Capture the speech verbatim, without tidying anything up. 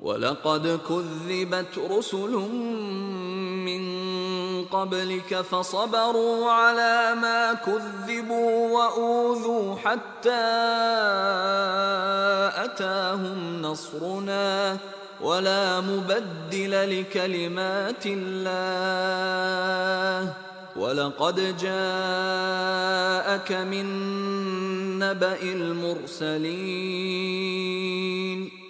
ولقد كذبت رسل من قبلك فصبروا على ما كذبوا وأوذوا حتى أتاهم نصرنا ولا مبدل لكلمات الله ولقد جاءك من نبأ المرسلين